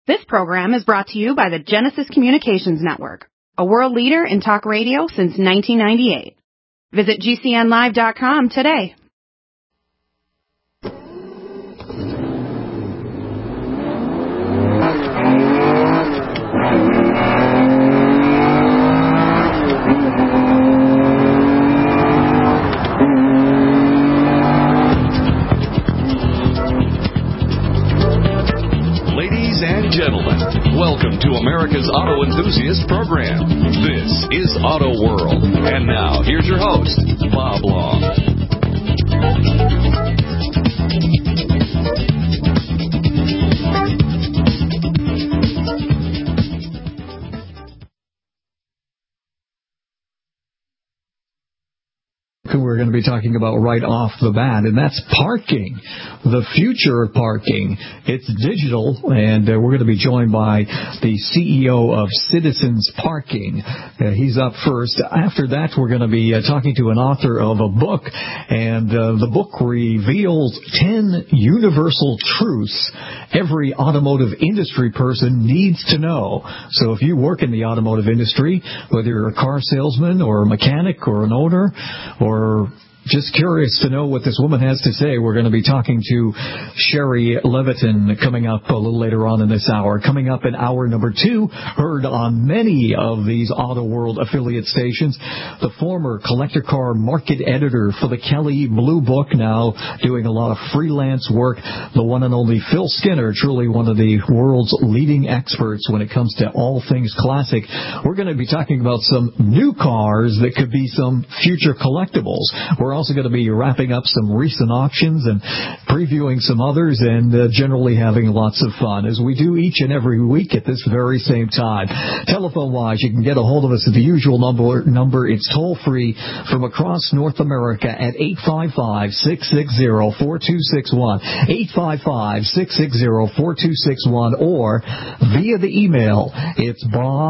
This program is brought to you by the Genesis Communications Network, a world leader in talk radio since 1998. Visit GCNlive.com today. Welcome to America's Auto Enthusiast Program. This is Auto World. And now, here's your host, Bob Long. We're going to be talking about right off the bat, and that's parking, the future of parking. It's digital, and we're going to be joined by the CEO of Citizens Parking. He's up first. After that, we're going to be talking to an author of a book, and the book reveals 10 universal truths every automotive industry person needs to know. So if you work in the automotive industry, whether you're a car salesman or a mechanic or an owner or just curious to know what this woman has to say, we're going to be talking to Sherry Levitin coming up a little later on in this hour. Coming up in hour number 2, heard on many of these Auto World affiliate stations, the former collector car market editor for the Kelley Blue Book, now doing a lot of freelance work, the one and only Phil Skinner, truly one of the world's leading experts when it comes to all things classic. We're going to be talking about some new cars that could be some future collectibles. We're also going to be wrapping up some recent auctions and previewing some others and generally having lots of fun, as we do each and every week at this very same time. Telephone-wise, you can get a hold of us at the usual number. It's toll-free from across North America at 855-660-4261, 855-660-4261, or via the email. It's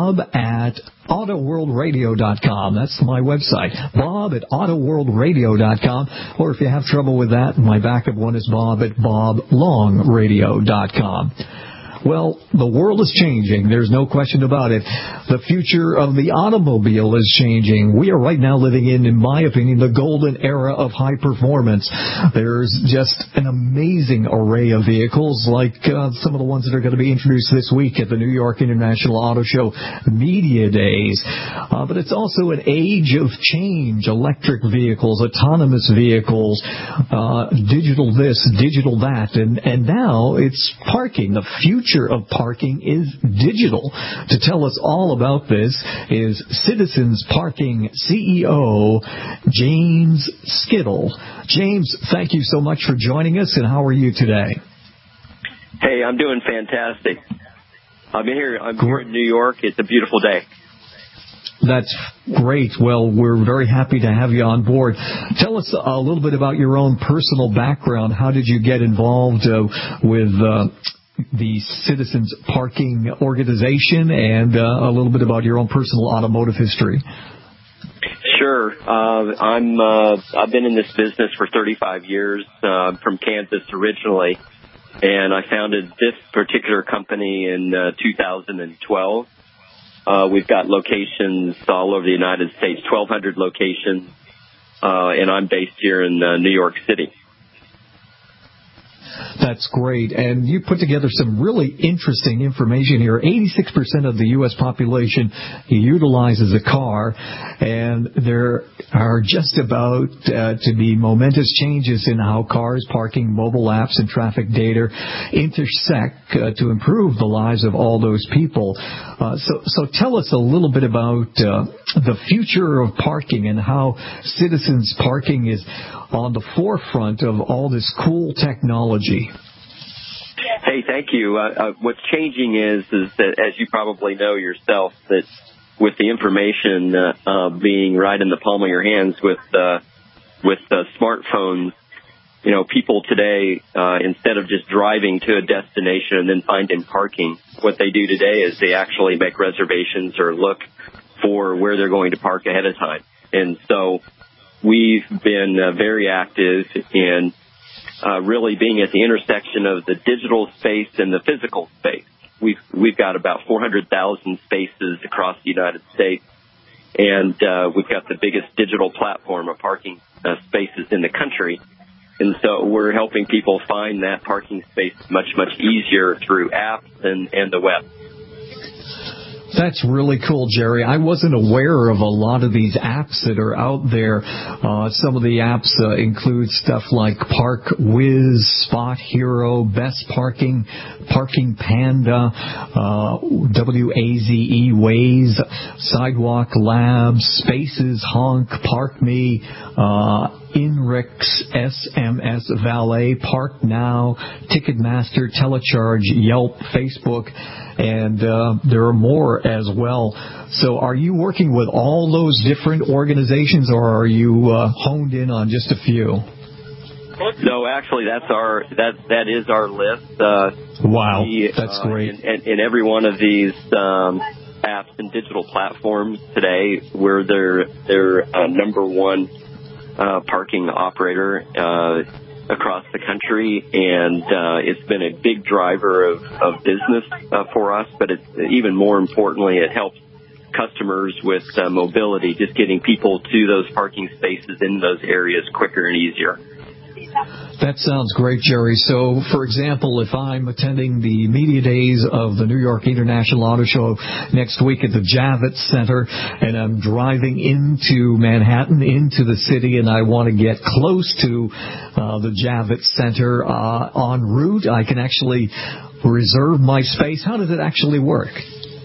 bob@autoworldradio.com. That's my website, bob@autoworldradio.com. Or if you have trouble with that, my backup one is bob@boblongradio.com. Well, the world is changing. There's no question about it. The future of the automobile is changing. We are right now living in my opinion, the golden era of high performance. There's just an amazing array of vehicles, like some of the ones that are going to be introduced this week at the New York International Auto Show Media Days. But it's also an age of change. Electric vehicles, autonomous vehicles, digital this, digital that. And now it's parking. The future of parking is digital. To tell us all about this is Citizens Parking CEO James Skittle. James, thank you so much for joining us, and how are you today? Hey, I'm doing fantastic. I'm here in New York. It's a beautiful day. That's great. Well, we're very happy to have you on board. Tell us a little bit about your own personal background. How did you get involved with the Citizens Parking organization, and a little bit about your own personal automotive history? Sure. I've been in this business for 35 years. I'm from Kansas originally, and I founded this particular company in 2012. We've got locations all over the United States, 1,200 locations, and I'm based here in New York City. That's great. And you put together some really interesting information here. 86% of the U.S. population utilizes a car, and there are just about to be momentous changes in how cars, parking, mobile apps, and traffic data intersect to improve the lives of all those people. So tell us a little bit about the future of parking and how Citizens Parking is on the forefront of all this cool technology. Hey, thank you. What's changing is that, as you probably know yourself, that with the information being right in the palm of your hands with smartphones, you know, people today, instead of just driving to a destination and then finding parking, what they do today is they actually make reservations or look for where they're going to park ahead of time. And so we've been very active in really being at the intersection of the digital space and the physical space. we've got about 400,000 spaces across the United States, and we've got the biggest digital platform of parking spaces in the country. And so we're helping people find that parking space much easier through apps and the web. That's really cool, Jerry. I wasn't aware of a lot of these apps that are out there. Some of the apps include stuff like ParkWiz, Spot Hero, Best Parking, Parking Panda, WAZE, Waze, Sidewalk Labs, Spaces, Honk, ParkMe, InRix, SMS Valet, Park Now, Ticketmaster, Telecharge, Yelp, Facebook, and there are more as well. So are you working with all those different organizations, or are you honed in on just a few? No, actually, that is our list. Wow, that's great. In every one of these apps and digital platforms today, we're their number one parking operator across the country, and it's been a big driver of business for us, but it's even more importantly, it helps customers with mobility, just getting people to those parking spaces in those areas quicker and easier. That sounds great, Jerry. So, for example, if I'm attending the media days of the New York International Auto Show next week at the Javits Center, and I'm driving into Manhattan, into the city, and I want to get close to the Javits Center en route, I can actually reserve my space. How does it actually work?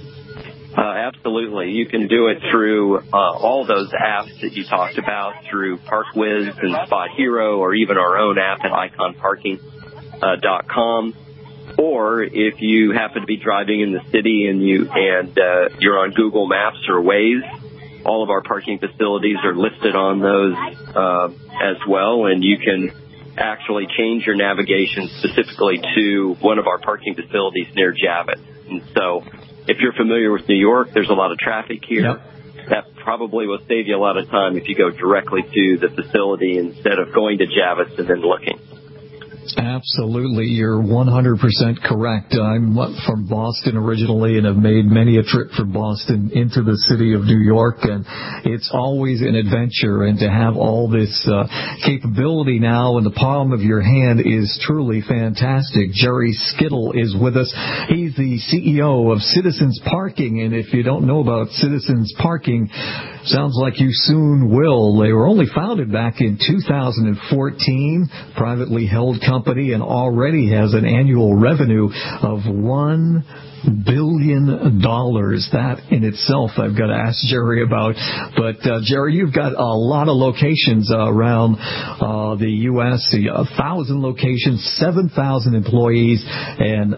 Absolutely. You can do it through all those apps that you talked about, through ParkWiz and Spot Hero, or even our own app at iconparking.com. Or if you happen to be driving in the city and you're on Google Maps or Waze, all of our parking facilities are listed on those as well, and you can actually change your navigation specifically to one of our parking facilities near Javits. And so if you're familiar with New York, there's a lot of traffic here. Yep. That probably will save you a lot of time if you go directly to the facility instead of going to Javits and then looking. Absolutely. You're 100% correct. I'm from Boston originally and have made many a trip from Boston into the city of New York, and it's always an adventure, and to have all this capability now in the palm of your hand is truly fantastic. Jerry Skittle is with us. He's the CEO of Citizens Parking, and if you don't know about Citizens Parking, sounds like you soon will. They were only founded back in 2014, privately held company, and already has an annual revenue of $1 billion. That in itself I've got to ask Jerry about. But Jerry, you've got a lot of locations around the U.S., 1,000 locations, 7,000 employees, and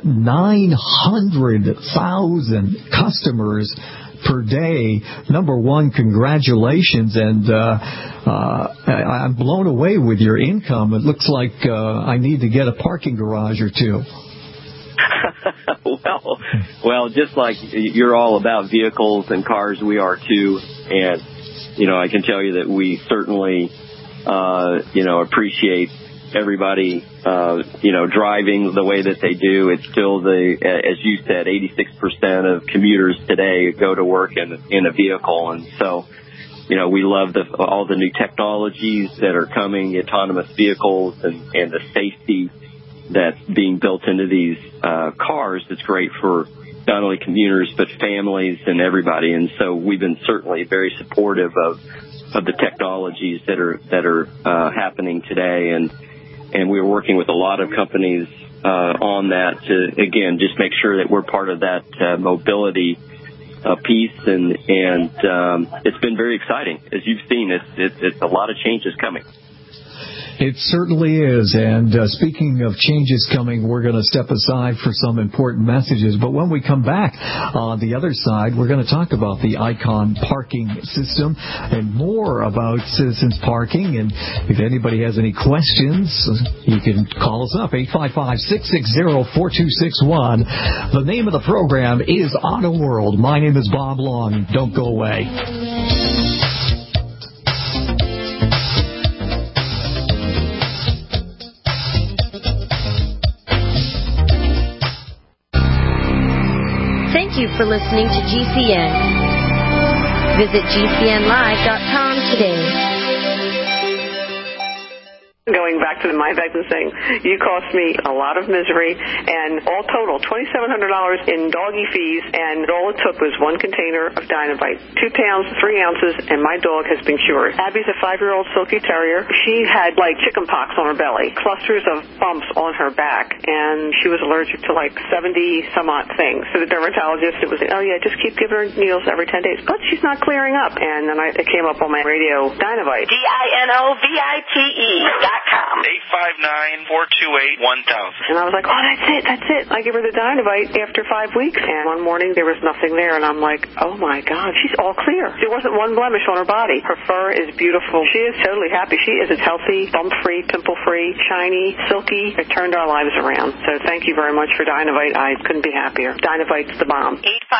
900,000 customers per day. Number one, congratulations, and I'm blown away with your income. It looks like I need to get a parking garage or two. Well, just like you're all about vehicles and cars, we are too, and I can tell you that we certainly appreciate everybody driving the way that they do. It's still as you said, 86% of commuters today go to work in a vehicle, and so we love all the new technologies that are coming, the autonomous vehicles and the safety that's being built into these cars. It's great for not only commuters but families and everybody, and so we've been certainly very supportive of the technologies that are happening today, and we're working with a lot of companies on that to, again, just make sure that we're part of that mobility piece, and it's been very exciting. As you've seen, it's a lot of changes coming. It certainly is. And speaking of changes coming, we're going to step aside for some important messages. But when we come back on the other side, we're going to talk about the Icon parking system and more about Citizens Parking. And if anybody has any questions, you can call us up, 855-660-4261. The name of the program is Auto World. My name is Bob Long. Don't go away. Thank you for listening to GCN. Visit GCNlive.com today. Going back to the My Vitamin thing, you cost me a lot of misery, and all total, $2,700 in doggy fees, and all it took was one container of Dynavite, 2 pounds, 3 ounces, and my dog has been cured. Abby's a 5-year-old Silky Terrier. She had, chicken pox on her belly, clusters of bumps on her back, and she was allergic to, 70-some-odd things. So the dermatologist, it was, just keep giving her needles every 10 days. But she's not clearing up. And then it came up on my radio, Dynavite. DINOVITE.com. 859-428-1000. And I was like, that's it. I give her the Dynavite after 5 weeks. And one morning there was nothing there. And I'm like, oh my God, she's all clear. There wasn't one blemish on her body. Her fur is beautiful. She is totally happy. She is healthy, bump-free, pimple-free, shiny, silky. It turned our lives around. So thank you very much for Dynavite. I couldn't be happier. Dynavite's the bomb.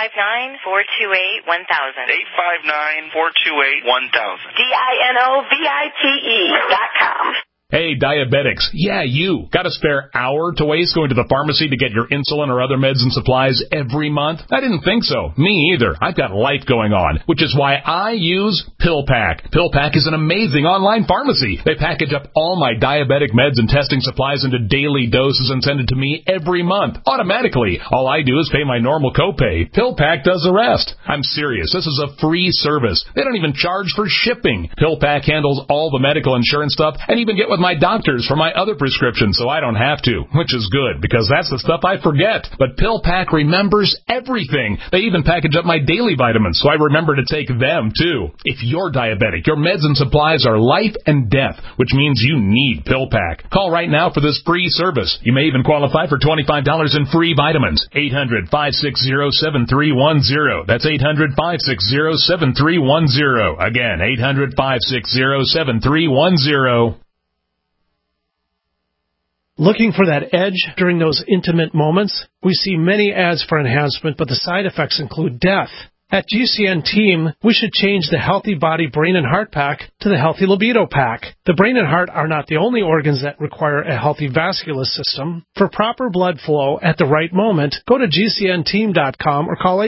859-428-1000. 859-428-1000. DINOVITE.com. Hey, diabetics. Yeah, you. Got a spare hour to waste going to the pharmacy to get your insulin or other meds and supplies every month? I didn't think so. Me either. I've got life going on, which is why I use PillPack. PillPack is an amazing online pharmacy. They package up all my diabetic meds and testing supplies into daily doses and send it to me every month, automatically. All I do is pay my normal copay. PillPack does the rest. I'm serious. This is a free service. They don't even charge for shipping. PillPack handles all the medical insurance stuff and even get with my doctors for my other prescriptions, so I don't have to, which is good, because that's the stuff I forget. But PillPack remembers everything. They even package up my daily vitamins, so I remember to take them, too. If you're diabetic, your meds and supplies are life and death, which means you need PillPack. Call right now for this free service. You may even qualify for $25 in free vitamins. 800-560-7310. That's 800-560-7310. Again, 800-560-7310. Looking for that edge during those intimate moments? We see many ads for enhancement, but the side effects include death. At GCN Team, we should change the Healthy Body Brain and Heart Pack to the Healthy Libido Pack. The brain and heart are not the only organs that require a healthy vascular system. For proper blood flow at the right moment, go to GCNteam.com or call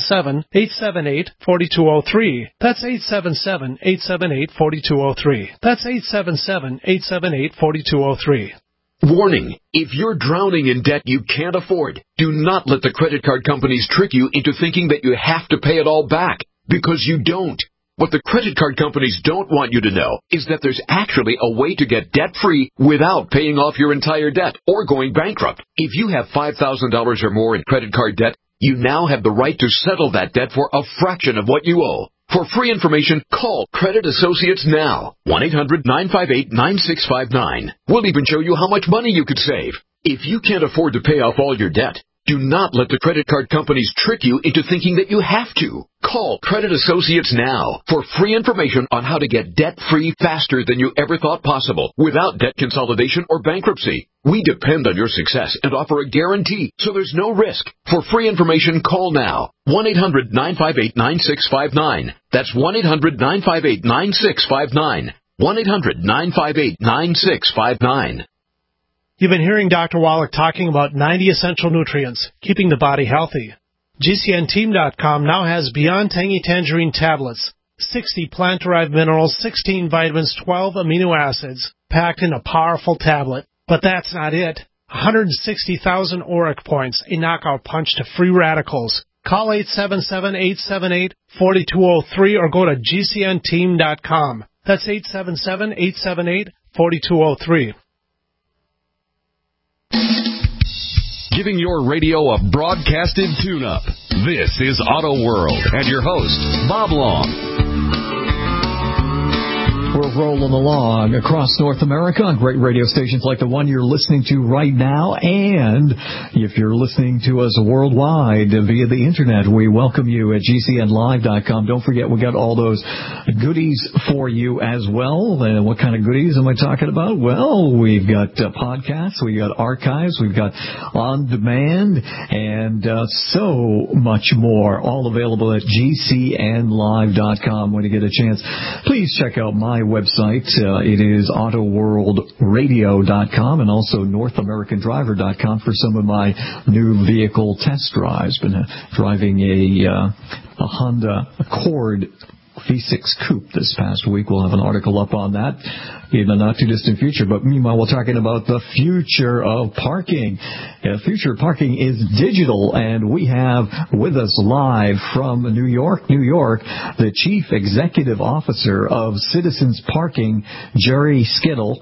877-878-4203. That's 877-878-4203. That's 877-878-4203. Warning, if you're drowning in debt you can't afford, do not let the credit card companies trick you into thinking that you have to pay it all back, because you don't. What the credit card companies don't want you to know is that there's actually a way to get debt-free without paying off your entire debt or going bankrupt. If you have $5,000 or more in credit card debt, you now have the right to settle that debt for a fraction of what you owe. For free information, call Credit Associates now. 1-800-958-9659. We'll even show you how much money you could save. If you can't afford to pay off all your debt, do not let the credit card companies trick you into thinking that you have to. Call Credit Associates now for free information on how to get debt-free faster than you ever thought possible without debt consolidation or bankruptcy. We depend on your success and offer a guarantee, so there's no risk. For free information, call now. 1-800-958-9659. That's 1-800-958-9659. 1-800-958-9659. You've been hearing Dr. Wallach talking about 90 essential nutrients, keeping the body healthy. GCNteam.com now has Beyond Tangy Tangerine tablets, 60 plant-derived minerals, 16 vitamins, 12 amino acids, packed in a powerful tablet. But that's not it. 160,000 auric points, a knockout punch to free radicals. Call 877-878-4203 or go to GCNteam.com. That's 877-878-4203. Giving your radio a broadcasted tune-up. This is Auto World and your host, Bob Long. We're rolling along across North America on great radio stations like the one you're listening to right now. And if you're listening to us worldwide via the Internet, we welcome you at GCNlive.com. Don't forget, we got all those goodies for you as well. And what kind of goodies am I talking about? Well, we've got podcasts, we've got archives, we've got on demand, and so much more. All available at GCNlive.com. When you get a chance, please check out my my website. It is autoworldradio.com and also NorthAmericanDriver.com for some of my new vehicle test drives. Been driving a Honda Accord V6 Coupe this past week. We'll have an article up on that in the not-too-distant future. But meanwhile, we're talking about the future of parking. The future of parking is digital, and we have with us live from New York, the Chief Executive Officer of Citizens Parking, Jerry Skillett.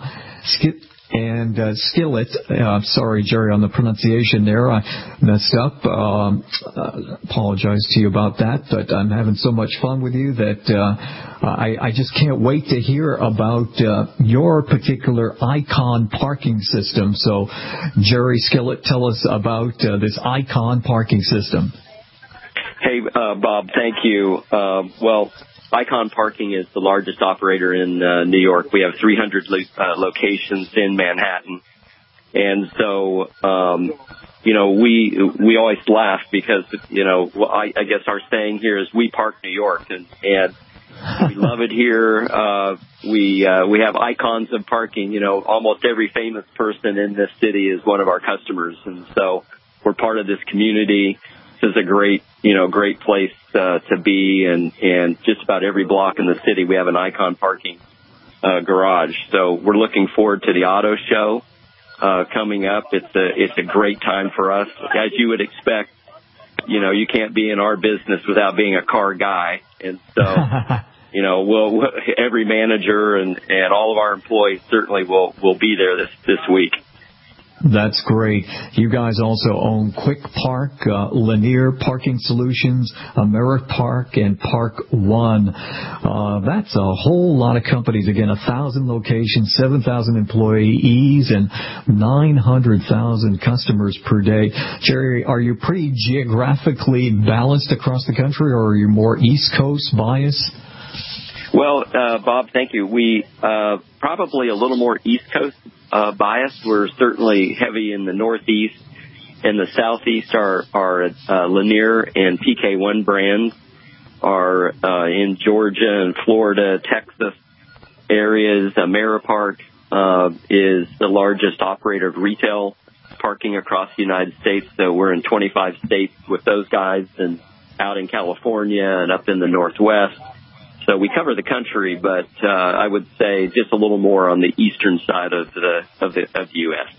Sorry, Jerry, on the pronunciation there. I messed up. Apologize to you about that, but I'm having so much fun with you that I just can't wait to hear about your particular Icon parking system. So, Jerry Skillett, tell us about this Icon parking system. Hey, Bob, thank you. Well, Icon Parking is the largest operator in New York. We have 300 locations in Manhattan. And so, we always laugh because, I guess our saying here is we park New York, and we love it here. We have icons of parking. Almost every famous person in this city is one of our customers. And so we're part of this community. This is a great place to be, and just about every block in the city we have an Icon parking garage. So we're looking forward to the auto show coming up. It's a great time for us. As you would expect, you can't be in our business without being a car guy, and so every manager and all of our employees certainly will be there this week. That's great. You guys also own Quick Park, Lanier Parking Solutions, Ameripark, and Park One. That's a whole lot of companies. Again, 1,000 locations, 7,000 employees, and 900,000 customers per day. Jerry, are you pretty geographically balanced across the country, or are you more East Coast biased? Well, Bob, thank you. We probably a little more East Coast biased. We're certainly heavy in the Northeast. In the Southeast, our Lanier and PK1 brands are in Georgia and Florida, Texas areas. Ameripark is the largest operator of retail parking across the United States. So we're in 25 states with those guys, and out in California and up in the Northwest. So we cover the country, but I would say just a little more on the eastern side of the U.S.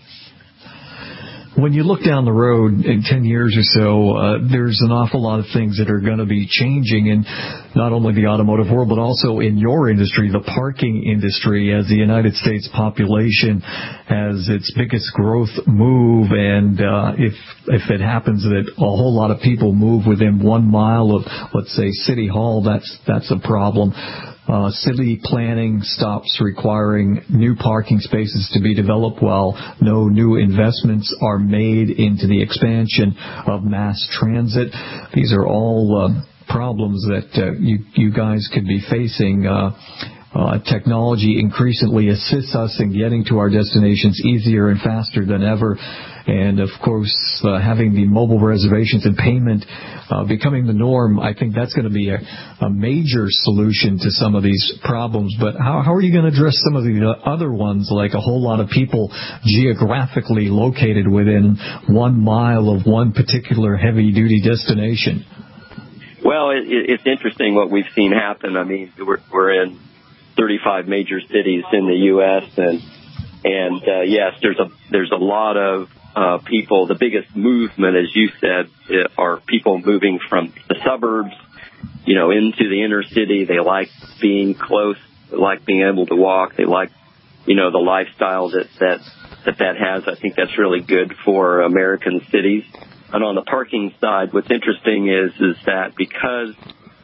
When you look down the road in 10 years or so, there's an awful lot of things that are going to be changing in not only the automotive world, but also in your industry, the parking industry, as the United States population has its biggest growth move. And if it happens that a whole lot of people move within 1 mile of, let's say, City Hall, that's a problem. City planning stops requiring new parking spaces to be developed while no new investments are made into the expansion of mass transit. These are all problems that you guys could be facing. Technology increasingly assists us in getting to our destinations easier and faster than ever. And, of course, having the mobile reservations and payment becoming the norm, I think that's going to be a major solution to some of these problems. But how are you going to address some of the other ones, like a whole lot of people geographically located within 1 mile of one particular heavy-duty destination? Well, it's interesting what we've seen happen. I mean, we're in 35 major cities in the U.S., and yes, there's a lot of people. The biggest movement, as you said, are people moving from the suburbs, into the inner city. They like being close. They like being able to walk. They like, the lifestyle that has. I think that's really good for American cities. And on the parking side, what's interesting is that because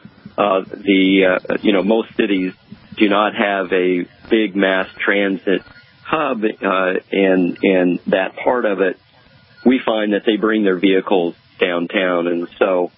most cities do not have a big mass transit hub, and that part of it, we find that they bring their vehicles downtown. And so,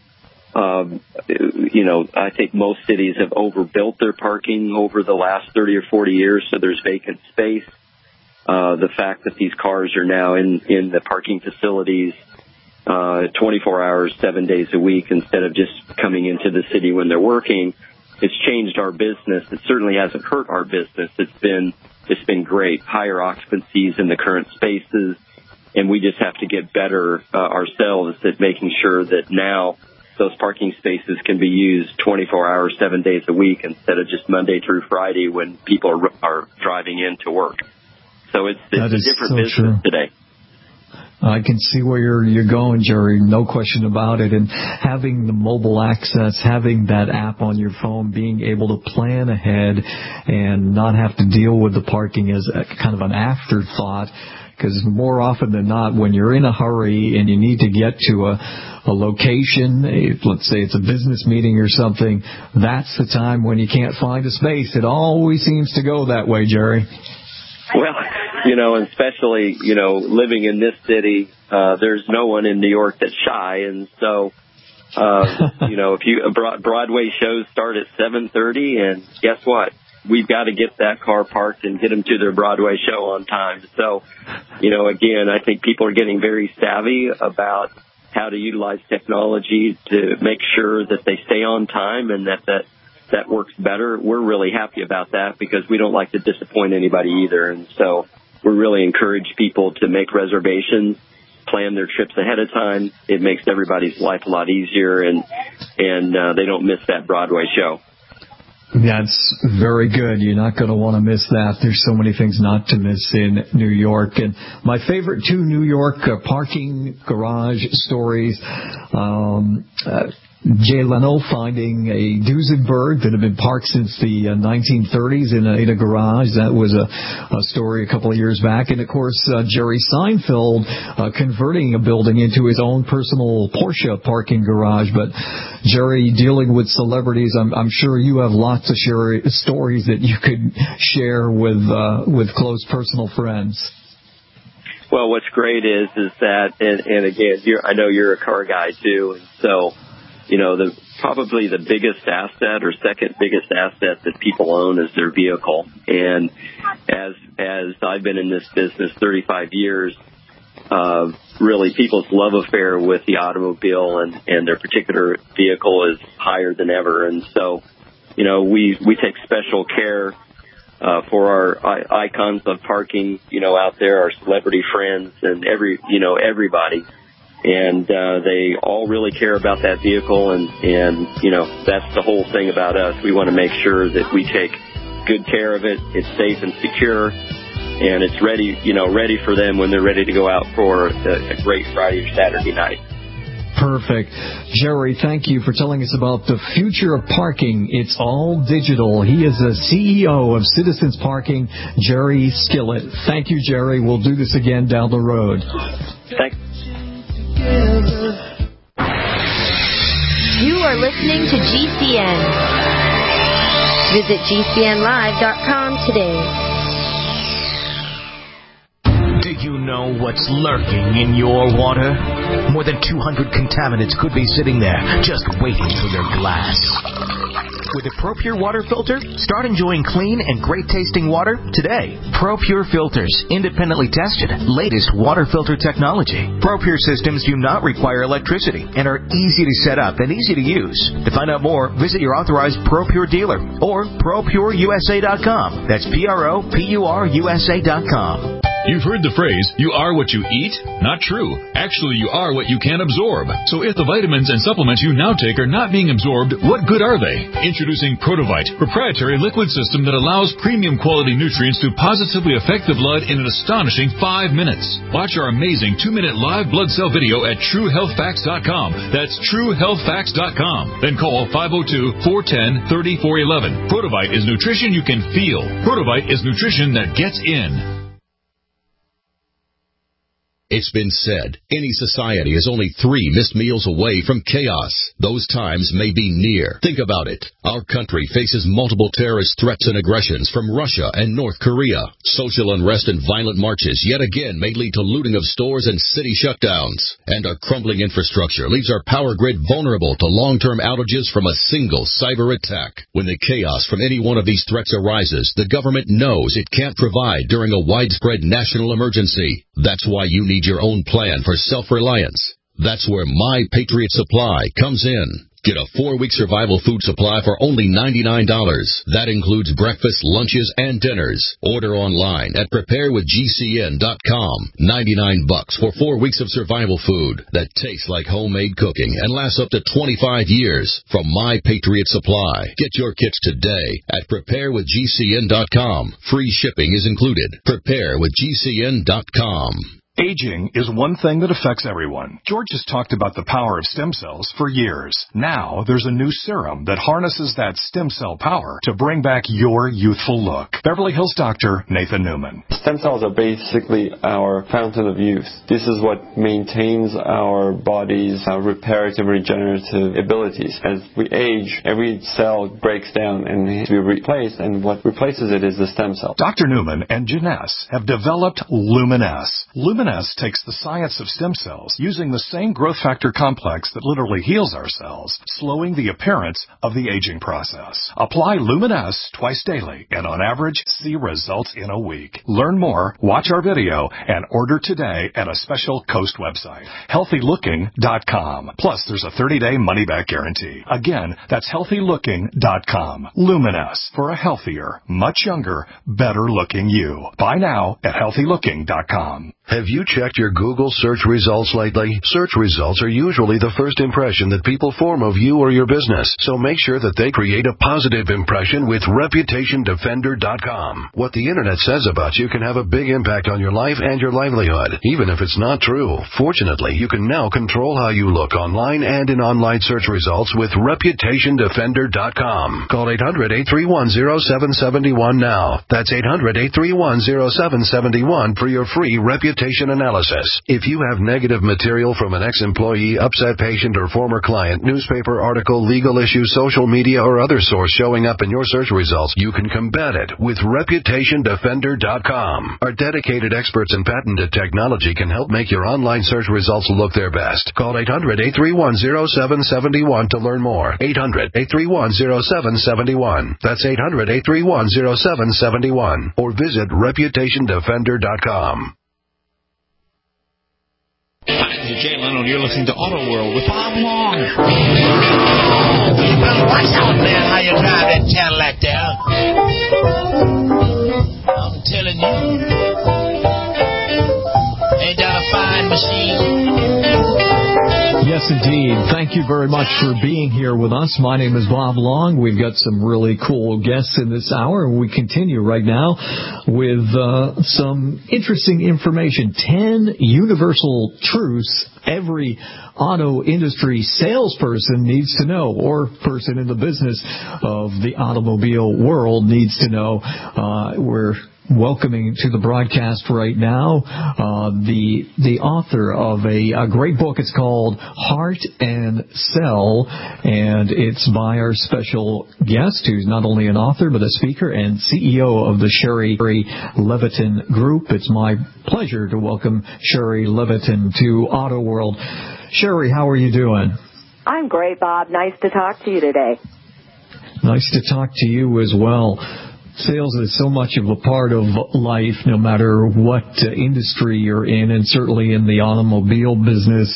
I think most cities have overbuilt their parking over the last 30 or 40 years, so there's vacant space. The fact that these cars are now in the parking facilities 24 hours, 7 days a week, instead of just coming into the city when they're working, it's changed our business. It certainly hasn't hurt our business. It's been great. Higher occupancies in the current spaces, and we just have to get better ourselves at making sure that now those parking spaces can be used 24 hours, 7 days a week instead of just Monday through Friday when people are driving in to work. So it's a different business today. I can see where you're going, Jerry, no question about it. And having the mobile access, having that app on your phone, being able to plan ahead and not have to deal with the parking as a kind of an afterthought. Because more often than not, when you're in a hurry and you need to get to a location, let's say it's a business meeting or something, that's the time when you can't find a space. It always seems to go that way, Jerry. Well, and especially, living in this city, there's no one in New York that's shy. And so, if Broadway shows start at 7:30, and guess what? We've got to get that car parked and get them to their Broadway show on time. So, again, I think people are getting very savvy about how to utilize technology to make sure that they stay on time and that works better. We're really happy about that because we don't like to disappoint anybody either. And so we really encourage people to make reservations, plan their trips ahead of time. It makes everybody's life a lot easier, and they don't miss that Broadway show. That's very good. You're not going to want to miss that. There's so many things not to miss in New York. And my favorite two New York parking garage stories, Jay Leno finding a Duesenberg that had been parked since the 1930s in a garage. That was a story a couple of years back. And, of course, Jerry Seinfeld converting a building into his own personal Porsche parking garage. But, Jerry, dealing with celebrities, I'm sure you have lots of stories that you could share with close personal friends. Well, what's great is that, and again, I know you're a car guy, too, and so probably the biggest asset or second biggest asset that people own is their vehicle. And as I've been in this business 35 years, really people's love affair with the automobile and their particular vehicle is higher than ever. And so, we take special care for our icons of parking, out there, our celebrity friends and everybody. And they all really care about that vehicle, and that's the whole thing about us. We want to make sure that we take good care of it. It's safe and secure, and it's ready for them when they're ready to go out for a great Friday or Saturday night. Perfect. Jerry, thank you for telling us about the future of parking. It's all digital. He is the CEO of Citizens Parking, Jerry Skillett. Thank you, Jerry. We'll do this again down the road. Thanks. You are listening to GCN. Visit GCNlive.com today. Do you know what's lurking in your water? More than 200 contaminants could be sitting there, just waiting for your glass. With a ProPure water filter, start enjoying clean and great-tasting water today. ProPure filters, independently tested, latest water filter technology. ProPure systems do not require electricity and are easy to set up and easy to use. To find out more, visit your authorized ProPure dealer or ProPureUSA.com. That's ProPureUSA.com. You've heard the phrase, you are what you eat? Not true. Actually, you are what you can absorb. So if the vitamins and supplements you now take are not being absorbed, what good are they? Introducing Protovite, proprietary liquid system that allows premium quality nutrients to positively affect the blood in an astonishing 5 minutes. Watch our amazing 2-minute live blood cell video at TrueHealthFacts.com. That's TrueHealthFacts.com. Then call 502-410-3411. Protovite is nutrition you can feel. Protovite is nutrition that gets in. It's been said, any society is only 3 missed meals away from chaos. Those times may be near. Think about it. Our country faces multiple terrorist threats and aggressions from Russia and North Korea. Social unrest and violent marches yet again may lead to looting of stores and city shutdowns. And our crumbling infrastructure leaves our power grid vulnerable to long-term outages from a single cyber attack. When the chaos from any one of these threats arises, the government knows it can't provide during a widespread national emergency. That's why you need your own plan for self-reliance. That's where My Patriot Supply comes in. Get a 4-week survival food supply for only $99. That includes breakfast, lunches, and dinners. Order online at preparewithgcn.com. $99 for 4 weeks of survival food that tastes like homemade cooking and lasts up to 25 years from My Patriot Supply. Get your kits today at preparewithgcn.com. Free shipping is included. Preparewithgcn.com. Aging is one thing that affects everyone. George has talked about the power of stem cells for years. Now, there's a new serum that harnesses that stem cell power to bring back your youthful look. Beverly Hills doctor Nathan Newman. Stem cells are basically our fountain of youth. This is what maintains our body's reparative, regenerative abilities. As we age, every cell breaks down and needs to be replaced, and what replaces it is the stem cell. Dr. Newman and Janess have developed Luminesce. Luminesce takes the science of stem cells using the same growth factor complex that literally heals our cells, slowing the appearance of the aging process. Apply Luminesce twice daily and on average see results in a week. Learn more, watch our video, and order today at a special Coast website, healthylooking.com. Plus, there's a 30-day money-back guarantee. Again, that's healthylooking.com. Luminesce for a healthier, much younger, better-looking you. Buy now at healthylooking.com. Have you checked your Google search results lately? Search results are usually the first impression that people form of you or your business, so make sure that they create a positive impression with ReputationDefender.com. What the Internet says about you can have a big impact on your life and your livelihood, even if it's not true. Fortunately, you can now control how you look online and in online search results with ReputationDefender.com. Call 800-831-0771 now. That's 800-831-0771 for your free reputation analysis. If you have negative material from an ex-employee, upset patient, or former client, newspaper article, legal issue, social media, or other source showing up in your search results, you can combat it with ReputationDefender.com. Our dedicated experts in patented technology can help make your online search results look their best. Call 800-831-0771 to learn more. 800-831-0771. That's 800-831-0771. Or visit ReputationDefender.com. Hi, this is Jay Leno, and you're listening to Auto World with Bob Long. You better watch out, man, how you drive that Cadillac there. I'm telling you. Ain't that a fine machine? Yes, indeed. Thank you very much for being here with us. My name is Bob Long. We've got some really cool guests in this hour. We continue right now with some interesting information. 10 universal truths every auto industry salesperson needs to know, or person in the business of the automobile world needs to know. We're welcoming to the broadcast right now the author of a great book. It's called Heart and Cell, and it's by our special guest, who's not only an author but a speaker and CEO of the Sherry Levitin Group. It's my pleasure to welcome Sherry Levitin to Auto World. Sherry, how are you doing? I'm great, Bob. Nice to talk to you today. Nice to talk to you as well. Sales is so much of a part of life, no matter what industry you're in, and certainly in the automobile business.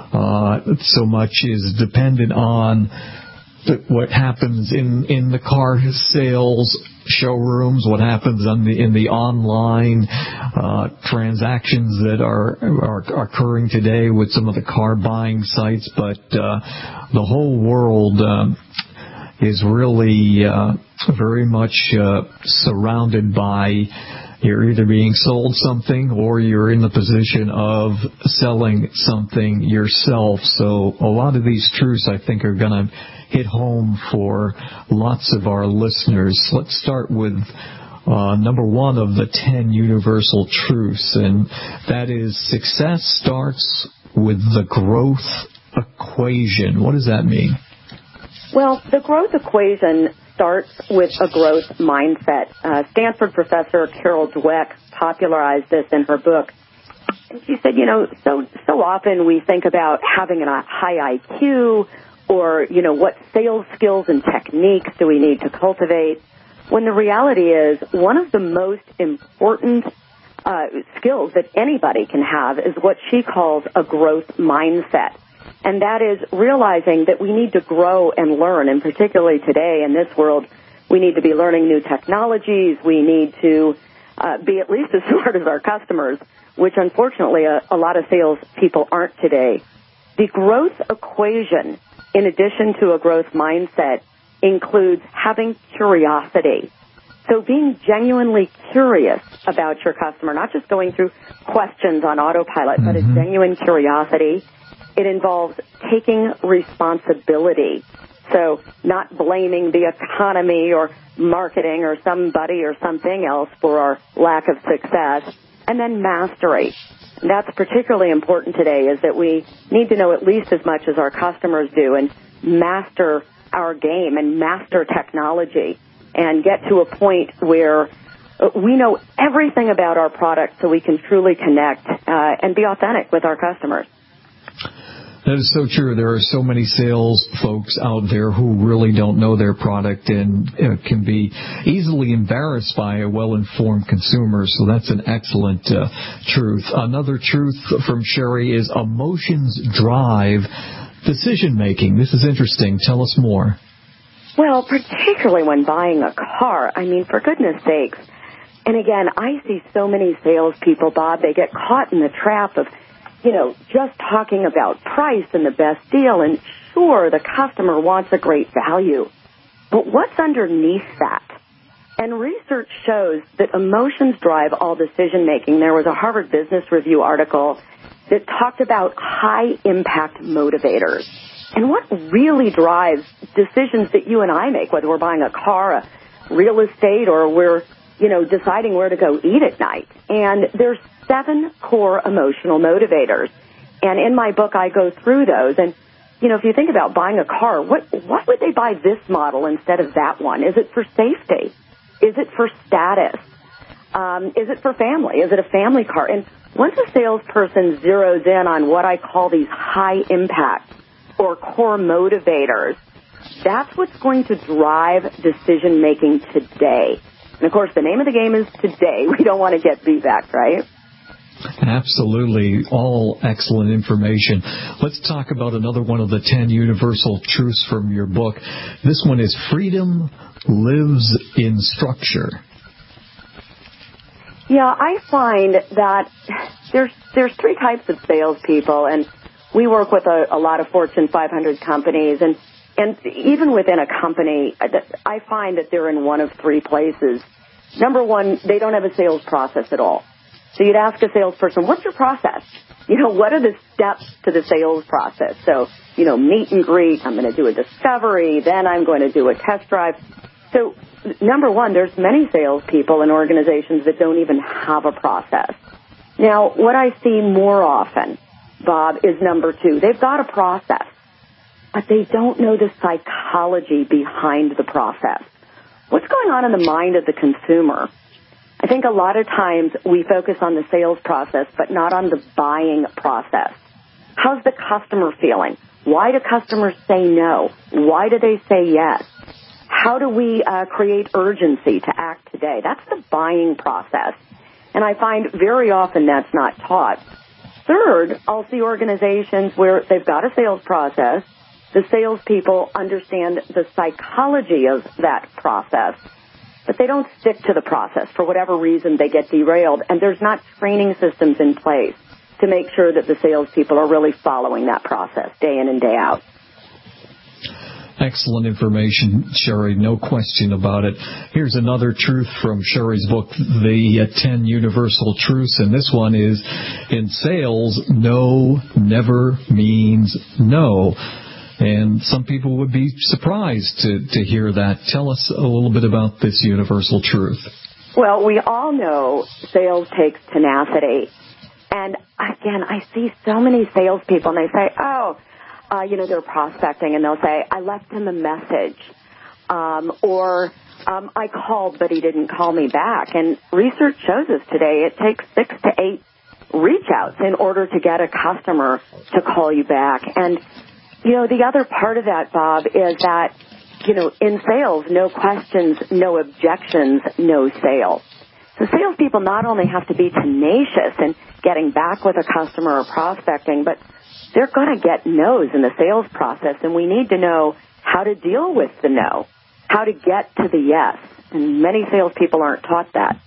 So much is dependent on what happens in the car sales showrooms, what happens in the online transactions that are occurring today with some of the car buying sites. But the whole world is really very much surrounded by, you're either being sold something or you're in the position of selling something yourself. So a lot of these truths, I think, are going to hit home for lots of our listeners. Let's start with number one of the 10 universal truths, and that is success starts with the growth equation. What does that mean? Well, the growth equation starts with a growth mindset. Stanford professor Carol Dweck popularized this in her book. And she said, so often we think about having a high IQ or, what sales skills and techniques do we need to cultivate, when the reality is one of the most important skills that anybody can have is what she calls a growth mindset. and that is realizing that we need to grow and learn, and particularly today in this world, we need to be learning new technologies. We need to be at least as smart as our customers, which unfortunately a lot of sales people aren't today. The growth equation, in addition to a growth mindset, includes having curiosity. So being genuinely curious about your customer, not just going through questions on autopilot, but a genuine curiosity. It involves taking responsibility. So not blaming the economy or marketing or somebody or something else for our lack of success. And then mastery. And that's particularly important today, is that we need to know at least as much as our customers do and master our game and master technology and get to a point where we know everything about our product so we can truly connect and be authentic with our customers. That is so true. There are so many sales folks out there who really don't know their product and can be easily embarrassed by a well-informed consumer. So that's an excellent truth. Another truth from Sherry is emotions drive decision-making. This is interesting. Tell us more. Well, particularly when buying a car. I mean, for goodness sakes. And again, I see so many salespeople, Bob, they get caught in the trap of, just talking about price and the best deal. And sure, the customer wants a great value. But what's underneath that? And research shows that emotions drive all decision-making. There was a Harvard Business Review article that talked about high-impact motivators. And what really drives decisions that you and I make, whether we're buying a car, a real estate, or we're, deciding where to go eat at night. And there's 7 core emotional motivators. And in my book, I go through those. And, if you think about buying a car, what would they buy this model instead of that one? Is it for safety? Is it for status? Is it for family? Is it a family car? And once a salesperson zeroes in on what I call these high impact or core motivators, that's what's going to drive decision making today. And of course, the name of the game is today. We don't want to get beat back, right? Absolutely. All excellent information. Let's talk about another one of the 10 universal truths from your book. This one is freedom lives in structure. Yeah, I find that there's 3 types of salespeople, and we work with a lot of Fortune 500 companies, and even within a company, I find that they're in one of 3 places. Number one, they don't have a sales process at all. So you'd ask a salesperson, what's your process? What are the steps to the sales process? So, meet and greet, I'm going to do a discovery, then I'm going to do a test drive. So, number one, there's many salespeople in organizations that don't even have a process. Now, what I see more often, Bob, is number 2. They've got a process, but they don't know the psychology behind the process. What's going on in the mind of the consumer? I think a lot of times we focus on the sales process, but not on the buying process. How's the customer feeling? Why do customers say no? Why do they say yes? How do we create urgency to act today? That's the buying process. And I find very often that's not taught. Third, I'll see organizations where they've got a sales process. The salespeople understand the psychology of that process, but they don't stick to the process. For whatever reason, they get derailed, and there's not training systems in place to make sure that the salespeople are really following that process day in and day out. Excellent information, Sherry. No question about it. Here's another truth from Sherry's book, The 10 Universal Truths, and this one is, in sales, no never means no. And some people would be surprised to hear that. Tell us a little bit about this universal truth. Well, we all know sales takes tenacity. And again, I see so many salespeople, and they say, they're prospecting, and they'll say, I left him a message, or I called, but he didn't call me back. And research shows us today it takes 6 to 8 reach outs in order to get a customer to call you back. And, the other part of that, Bob, is that, in sales, no questions, no objections, no sale. So salespeople not only have to be tenacious in getting back with a customer or prospecting, but they're going to get no's in the sales process, and we need to know how to deal with the no, how to get to the yes. And many salespeople aren't taught that.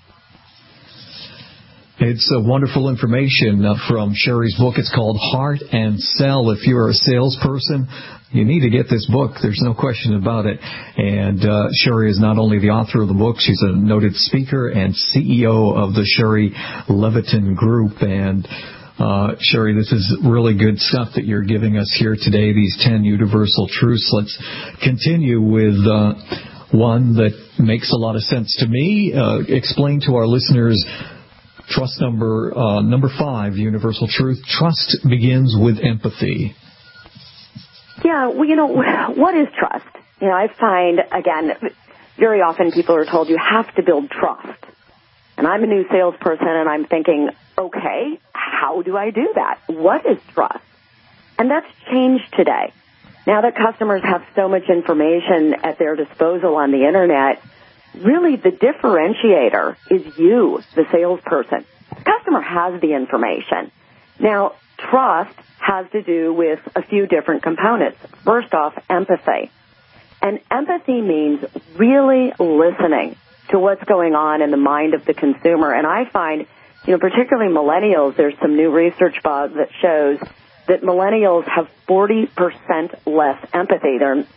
It's wonderful information from Sherry's book. It's called Heart and Sell. If you're a salesperson, you need to get this book. There's no question about it. And Sherry is not only the author of the book, she's a noted speaker and CEO of the Sherry Levitin Group. And Sherry, this is really good stuff that you're giving us here today, these 10 universal truths. Let's continue with one that makes a lot of sense to me. Explain to our listeners trust number 5, universal truth. Trust begins with empathy. Yeah, well, what is trust? I find, again, very often people are told you have to build trust. And I'm a new salesperson, and I'm thinking, okay, how do I do that? What is trust? And that's changed today. Now that customers have so much information at their disposal on the Internet, really the differentiator is you, the salesperson. The customer has the information. Now, trust has to do with a few different components. First off, empathy. And empathy means really listening to what's going on in the mind of the consumer. And I find, particularly millennials, there's some new research, Bob, that shows that millennials have 40% less empathy.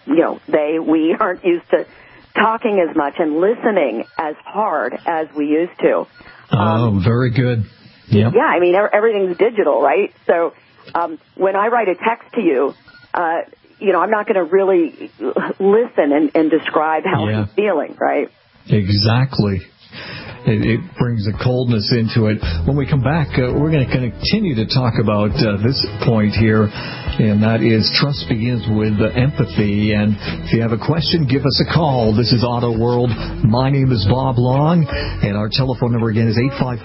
We aren't used to talking as much and listening as hard as we used to. Very good. Yep. Yeah, everything's digital, right? So when I write a text to you, I'm not going to really listen and describe how I'm feeling, right? Exactly. It brings a coldness into it. When we come back, we're going to continue to talk about this point here, and that is trust begins with empathy. And if you have a question, give us a call. This is Auto World. My name is Bob Long, and our telephone number again is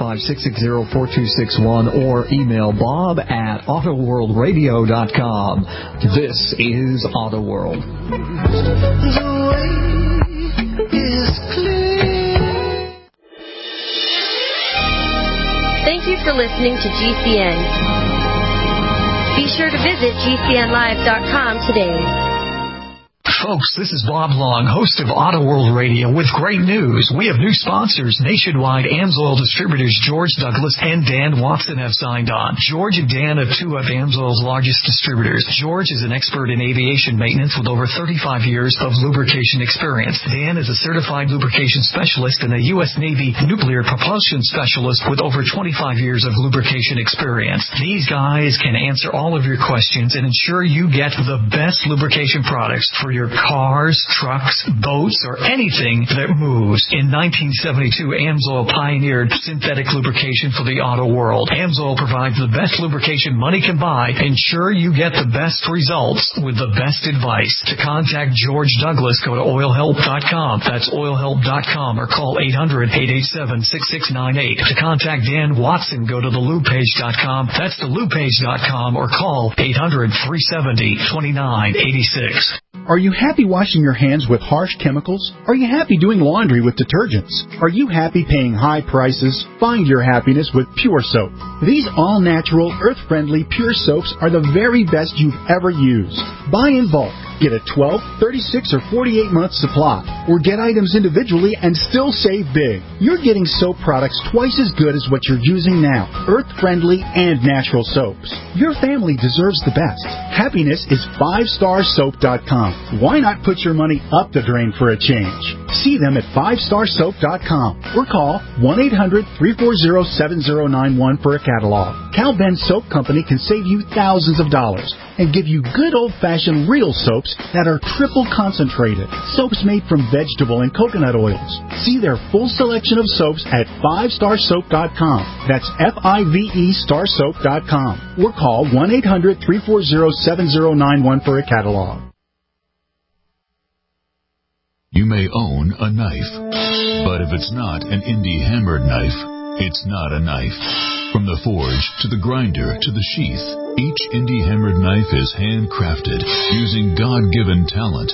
855-660-4261, or email bob@autoworldradio.com. This is Auto World. The way is clear. Thank you for listening to GCN. Be sure to visit GCNlive.com today. Folks, this is Bob Long, host of Auto World Radio, with great news. We have new sponsors. Nationwide AMSOIL distributors George Douglas and Dan Watson have signed on. George and Dan are two of AMSOIL's largest distributors. George is an expert in aviation maintenance with over 35 years of lubrication experience. Dan is a certified lubrication specialist and a U.S. Navy nuclear propulsion specialist with over 25 years of lubrication experience. These guys can answer all of your questions and ensure you get the best lubrication products for your cars, trucks, boats, or anything that moves. In 1972, AMSOIL pioneered synthetic lubrication for the auto world. AMSOIL provides the best lubrication money can buy. Ensure you get the best results with the best advice. To contact George Douglas, go to oilhelp.com. That's oilhelp.com, or call 800-887-6698. To contact Dan Watson, go to thelubepage.com. That's thelubepage.com, or call 800-370-2986. Are you happy washing your hands with harsh chemicals? Are you happy doing laundry with detergents? Are you happy paying high prices? Find your happiness with Pure Soap. These all-natural, earth-friendly Pure Soaps are the very best you've ever used. Buy in bulk. Get a 12, 36, or 48-month supply. Or get items individually and still save big. You're getting soap products twice as good as what you're using now. Earth-friendly and natural soaps. Your family deserves the best. Happiness is 5starsoap.com. Why not put your money up the drain for a change? See them at 5starsoap.com or call 1-800-340-7091 for a catalog. Cal Ben Soap Company can save you thousands of dollars and give you good old-fashioned real soaps that are triple concentrated. Soaps made from vegetable and coconut oils. See their full selection of soaps at 5starsoap.com. That's F-I-V-E starsoap.com. Or call 1-800-340-7091 for a catalog. You may own a knife, but if it's not an indie hammered knife, it's not a knife. From the forge to the grinder to the sheath, each indie hammered knife is handcrafted using God-given talent.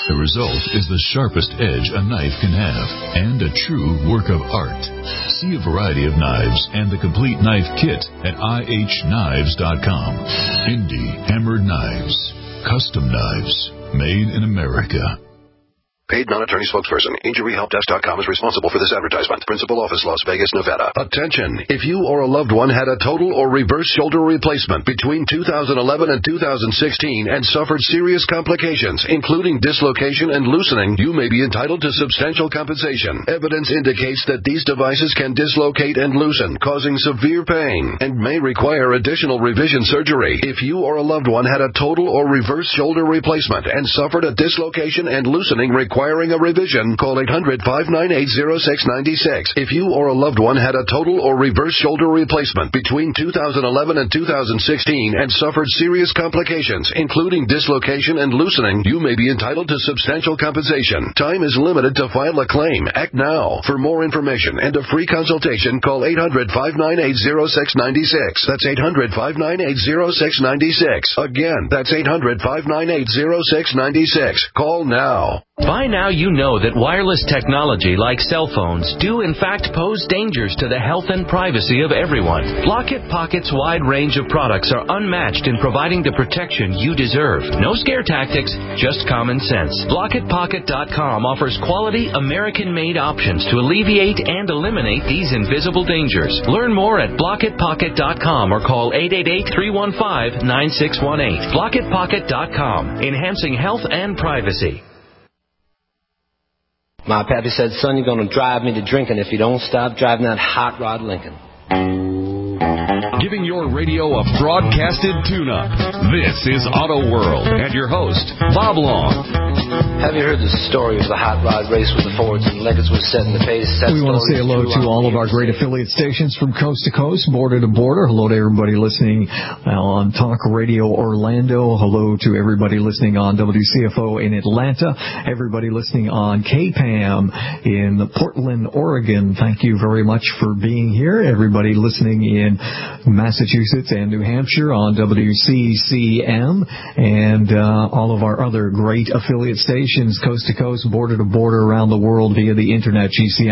The result is the sharpest edge a knife can have, and a true work of art. See a variety of knives and the complete knife kit at ihknives.com. Indie Hammered Knives. Custom knives. Made in America. Paid non-attorney spokesperson. InjuryHelpDesk.com is responsible for this advertisement. Principal office, Las Vegas, Nevada. Attention! If you or a loved one had a total or reverse shoulder replacement between 2011 and 2016 and suffered serious complications, including dislocation and loosening, you may be entitled to substantial compensation. Evidence indicates that these devices can dislocate and loosen, causing severe pain, and may require additional revision surgery. If you or a loved one had a total or reverse shoulder replacement and suffered a dislocation and loosening requiring a revision, call 800-598-0696. If you or a loved one had a total or reverse shoulder replacement between 2011 and 2016 and suffered serious complications, including dislocation and loosening, you may be entitled to substantial compensation. Time is limited to file a claim. Act now. For more information and a free consultation, call 800-598-0696. That's 800-598-0696. Again, that's 800-598-0696. Call now. By now you know that wireless technology like cell phones do in fact pose dangers to the health and privacy of everyone. Blockit Pocket's wide range of products are unmatched in providing the protection you deserve. No scare tactics, just common sense. BlockitPocket.com offers quality American-made options to alleviate and eliminate these invisible dangers. Learn more at BlockitPocket.com or call 888-315-9618. BlockitPocket.com, enhancing health and privacy. My pappy said, son, you're going to drive me to drinking if you don't stop driving that hot rod Lincoln. Giving your radio a broadcasted tune-up. This is Auto World and your host, Bob Long. Have you heard the story of the hot rod race with the Fords and Lincolns was setting the pace? We want to say hello to all of our great affiliate stations from coast to coast, border to border. Hello to everybody listening on Talk Radio Orlando. Hello to everybody listening on WCFO in Atlanta. Everybody listening on KPAM in Portland, Oregon. Thank you very much for being here. Everybody listening in Massachusetts and New Hampshire on WCCM and all of our other great affiliate stations, coast to coast, border to border, around the world via the internet,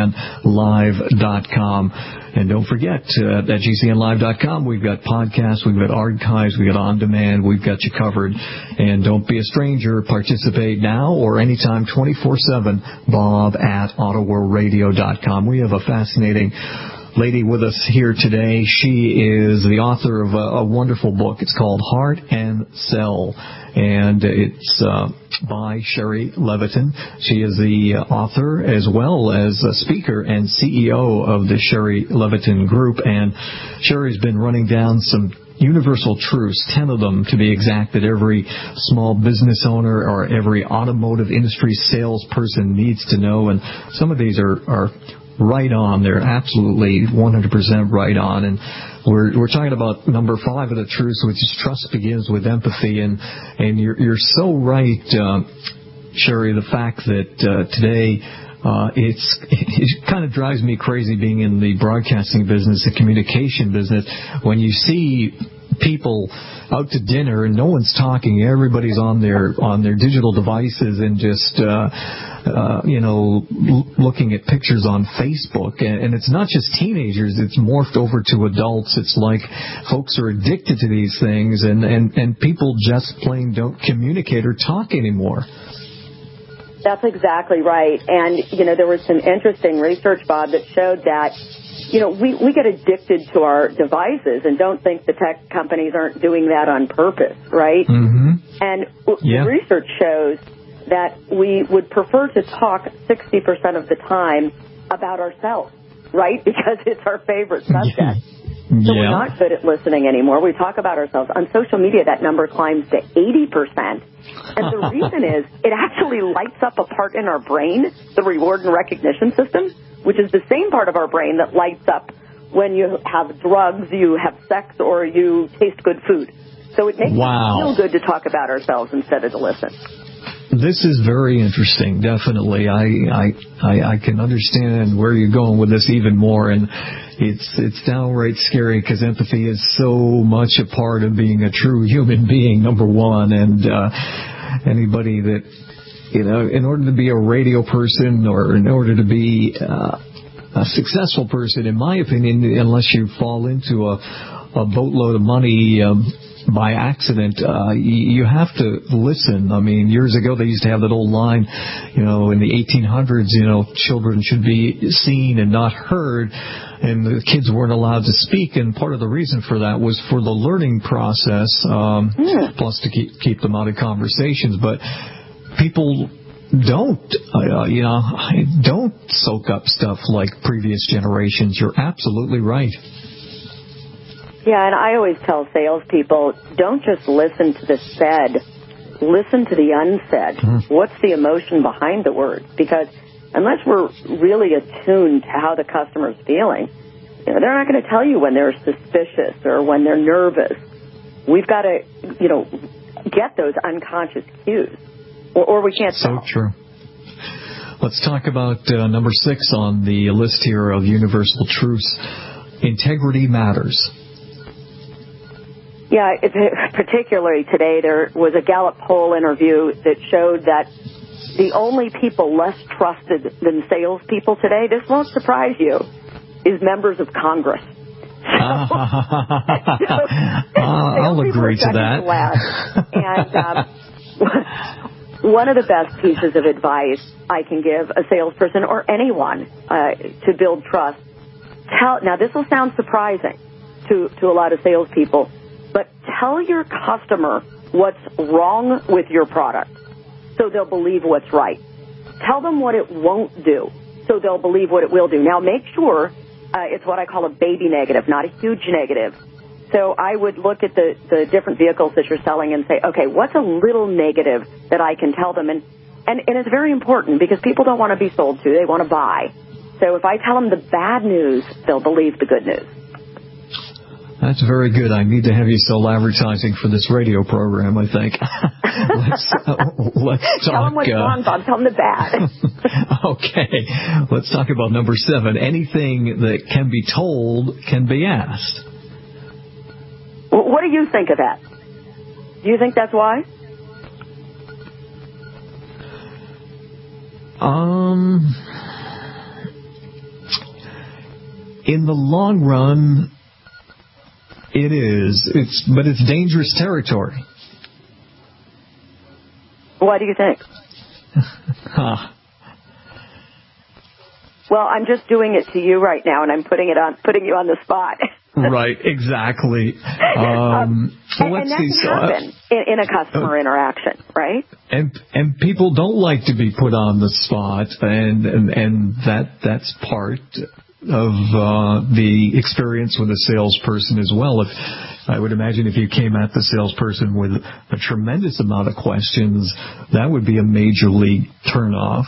GCNlive.com. And don't forget, at GCNlive.com, we've got podcasts, we've got archives, we've got on-demand, we've got you covered. And don't be a stranger. Participate now or anytime, 24/7, Bob at AutoWorldRadio.com. We have a fascinating lady with us here today. She is the author of a wonderful book. It's called Heart and Cell, and it's by Shari Levitin. She is the author as well as a speaker and CEO of the Shari Levitin Group, and Shari's been running down some universal truths, 10 of them to be exact, that every small business owner or every automotive industry salesperson needs to know, and some of these are right on. They're absolutely 100% right on. And we're talking about number 5 of the truths, which is trust begins with empathy. And you're so right, Shari, the fact that today it kind of drives me crazy being in the broadcasting business, the communication business, when you see people out to dinner and no one's talking, everybody's on their digital devices and just looking at pictures on Facebook, and it's not just teenagers, it's morphed over to adults. It's like folks are addicted to these things, and people just plain don't communicate or talk anymore. That's exactly right. And, there was some interesting research, Bob, that showed that, we get addicted to our devices and don't think the tech companies aren't doing that on purpose, right? Mm-hmm. And the research shows that we would prefer to talk 60% of the time about ourselves, right? Because it's our favorite subject. So we're not good at listening anymore. We talk about ourselves. On social media, that number climbs to 80%. And the reason is it actually lights up a part in our brain, the reward and recognition system, which is the same part of our brain that lights up when you have drugs, you have sex, or you taste good food. So it makes us feel good to talk about ourselves instead of to listen. This is very interesting, definitely. I can understand where you're going with this even more, and it's downright scary because empathy is so much a part of being a true human being, number one, and anybody that in order to be a radio person or in order to be a successful person, in my opinion, unless you fall into a boatload of money by accident, you have to listen. I mean, years ago they used to have that old line, in the 1800s, children should be seen and not heard, and the kids weren't allowed to speak, and part of the reason for that was for the learning process, plus to keep them out of conversations. But people don't soak up stuff like previous generations. You're absolutely right. Yeah, and I always tell salespeople, don't just listen to the said, listen to the unsaid. What's the emotion behind the words? Because unless we're really attuned to how the customer's feeling, they're not going to tell you when they're suspicious or when they're nervous. We've got to, get those unconscious cues, or we can't tell. So true. Let's talk about number 6 on the list here of universal truths. Integrity matters. Yeah, particularly today, there was a Gallup poll interview that showed that the only people less trusted than salespeople today, this won't surprise you, is members of Congress. I'll agree to that. And one of the best pieces of advice I can give a salesperson or anyone to build trust, now this will sound surprising to a lot of salespeople, but tell your customer what's wrong with your product so they'll believe what's right. Tell them what it won't do so they'll believe what it will do. Now, make sure it's what I call a baby negative, not a huge negative. So I would look at the different vehicles that you're selling and say, okay, what's a little negative that I can tell them? And it's very important because people don't want to be sold to. They want to buy. So if I tell them the bad news, they'll believe the good news. That's very good. I need to have you sell advertising for this radio program, I think. Let's talk. Tell them what's wrong, Bob. Tell them the bad. Okay. Let's talk about number 7. Anything that can be told can be asked. What do you think of that? Do you think that's why? In the long run, it is. But it's dangerous territory. What do you think? Well, I'm just doing it to you right now, and I'm putting you on the spot. Right, exactly. And that can happen in a customer interaction, right? And people don't like to be put on the spot, and that's part of the experience with a salesperson as well. I would imagine if you came at the salesperson with a tremendous amount of questions, that would be a major league turnoff.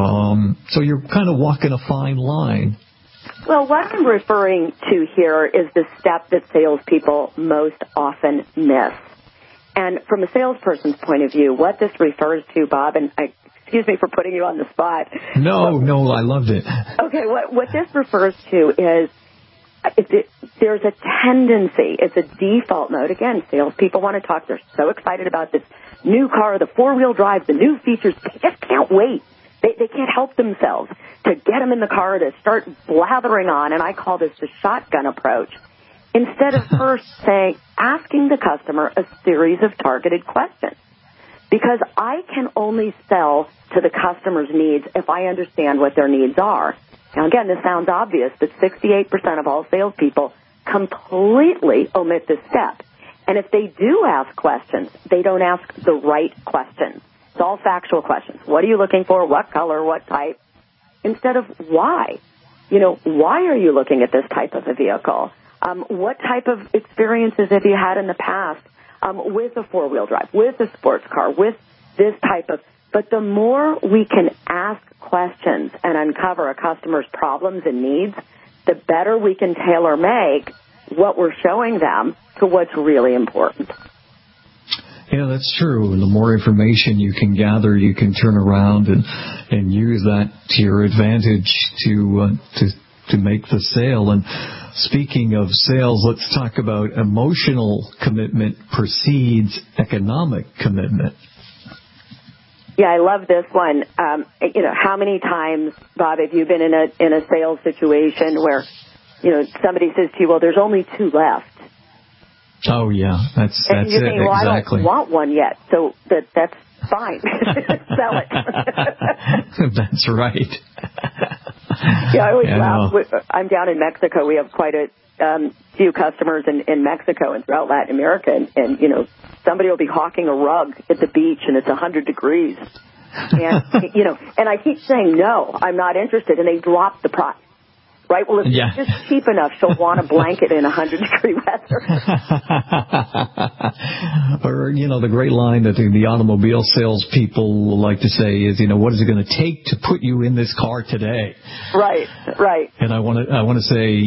So you're kind of walking a fine line. Well, what I'm referring to here is the step that salespeople most often miss. And from a salesperson's point of view, what this refers to, Bob, and excuse me for putting you on the spot. No, I loved it. Okay, what this refers to is there's a tendency, it's a default mode. Again, salespeople want to talk. They're so excited about this new car, the 4-wheel drive, the new features. They just can't wait. They can't help themselves to get them in the car, to start blathering on, and I call this the shotgun approach, instead of first asking the customer a series of targeted questions. Because I can only sell to the customer's needs if I understand what their needs are. Now, again, this sounds obvious, but 68% of all salespeople completely omit this step. And if they do ask questions, they don't ask the right questions. It's all factual questions. What are you looking for? What color? What type? Instead of why. Why are you looking at this type of a vehicle? What type of experiences have you had in the past with a 4-wheel drive, with a sports car, with this type of... But the more we can ask questions and uncover a customer's problems and needs, the better we can tailor-make what we're showing them to what's really important. Yeah, that's true. And the more information you can gather, you can turn around and use that to your advantage to make the sale. And speaking of sales, let's talk about emotional commitment precedes economic commitment. Yeah, I love this one. How many times, Bob, have you been in a sales situation where, somebody says to you, well, there's only 2 left. Oh, yeah. That's and you're it. Saying, well, exactly. I don't want one yet, so that's fine. Sell it. That's right. Yeah, I always laugh. I'm down in Mexico. We have quite a few customers in Mexico and throughout Latin America, and somebody will be hawking a rug at the beach, and it's 100 degrees. And, and I keep saying, no, I'm not interested, and they drop the price. Right? Well, if it's just cheap enough, she'll want a blanket in 100-degree weather. Or, the great line that the automobile salespeople like to say is, what is it going to take to put you in this car today? Right. And I want to say,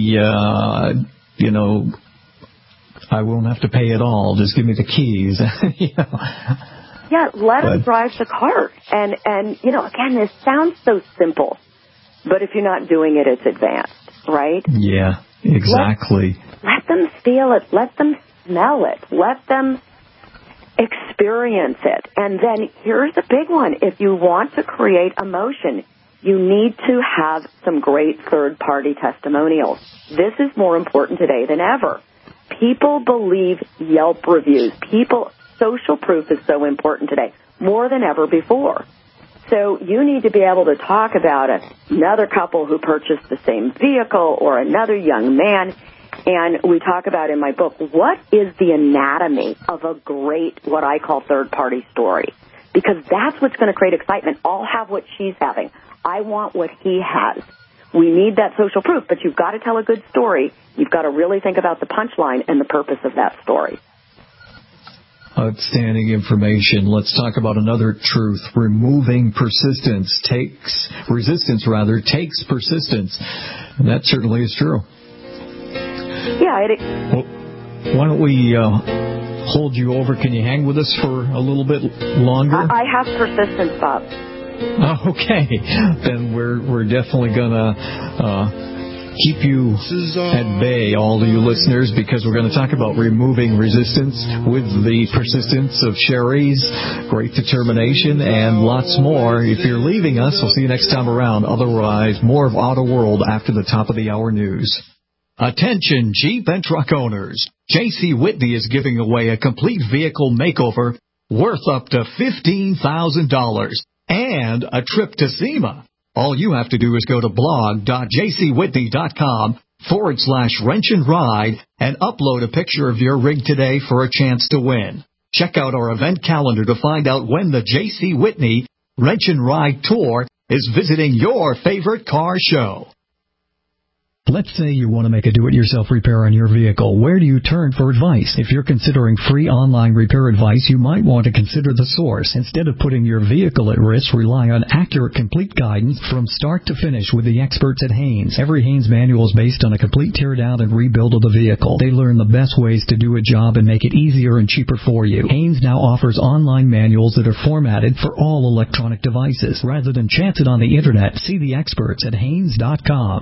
I won't have to pay it all. Just give me the keys. Yeah, let them drive the car. And again, this sounds so simple. But if you're not doing it, it's advanced, right? Yeah, exactly. Let them feel it. Let them smell it. Let them experience it. And then here's the big one. If you want to create emotion, you need to have some great third-party testimonials. This is more important today than ever. People believe Yelp reviews. Social proof is so important today, more than ever before. So you need to be able to talk about another couple who purchased the same vehicle or another young man. And we talk about in my book, what is the anatomy of a great, what I call third-party story? Because that's what's going to create excitement. I'll have what she's having. I want what he has. We need that social proof, but you've got to tell a good story. You've got to really think about the punchline and the purpose of that story. Outstanding information. Let's talk about another truth. Removing resistance takes persistence. And that certainly is true. Yeah. Why don't we hold you over? Can you hang with us for a little bit longer? I have persistence, Bob. Okay. Then we're definitely going to keep you at bay, all of you listeners, because we're going to talk about removing resistance with the persistence of Sherry's great determination and lots more. If you're leaving us, we'll see you next time around. Otherwise, more of Auto World after the top of the hour news. Attention, Jeep and truck owners. J.C. Whitney is giving away a complete vehicle makeover worth up to $15,000 and a trip to SEMA. All you have to do is go to blog.jcwhitney.com/wrench and ride and upload a picture of your rig today for a chance to win. Check out our event calendar to find out when the J.C. Whitney Wrench and Ride Tour is visiting your favorite car show. Let's say you want to make a do-it-yourself repair on your vehicle. Where do you turn for advice? If you're considering free online repair advice, you might want to consider The Source. Instead of putting your vehicle at risk, rely on accurate, complete guidance from start to finish with the experts at Haynes. Every Haynes manual is based on a complete tear-down and rebuild of the vehicle. They learn the best ways to do a job and make it easier and cheaper for you. Haynes now offers online manuals that are formatted for all electronic devices. Rather than chance it on the Internet, see the experts at Haynes.com.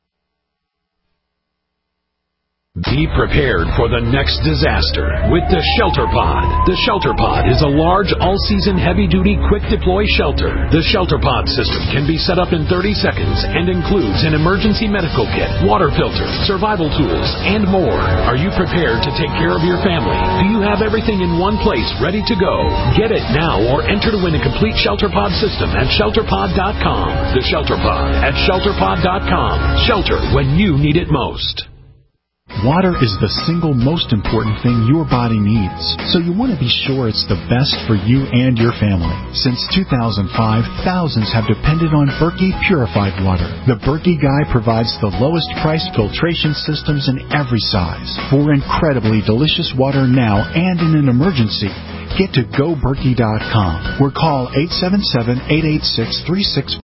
Be prepared for the next disaster with the Shelter Pod. The Shelter Pod is a large, all-season, heavy-duty, quick-deploy shelter. The Shelter Pod system can be set up in 30 seconds and includes an emergency medical kit, water filter, survival tools, and more. Are you prepared to take care of your family? Do you have everything in one place ready to go? Get it now or enter to win a complete Shelter Pod system at ShelterPod.com. The Shelter Pod at ShelterPod.com. Shelter when you need it most. Water is the single most important thing your body needs, so you want to be sure it's the best for you and your family. Since 2005, thousands have depended on Berkey purified water. The Berkey Guy provides the lowest priced filtration systems in every size. For incredibly delicious water now and in an emergency, get to GoBerkey.com or call 877-886-36